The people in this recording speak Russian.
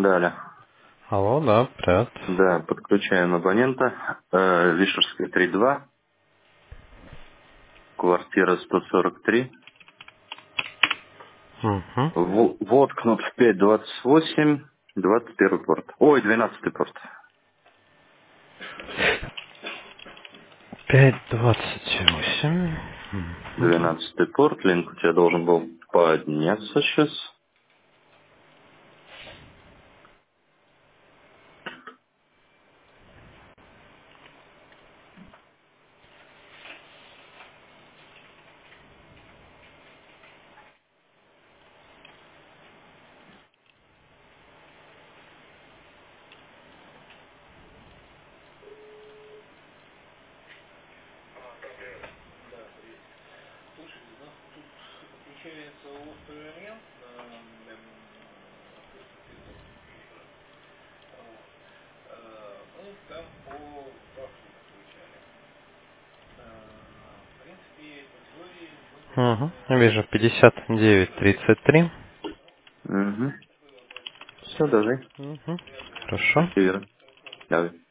Далее. Алло, да, привет. Да, подключаем абонента. Вишерская 3.2, квартира 143. Угу. Воткнут в 5.28, 21 порт. Ой, 12 порт. 5:28. Угу. 12 порт. Линк у тебя должен был подняться сейчас. Угу. Вижу 59:33. Угу. Все, давай. Угу. Хорошо. Спасибо. Давай.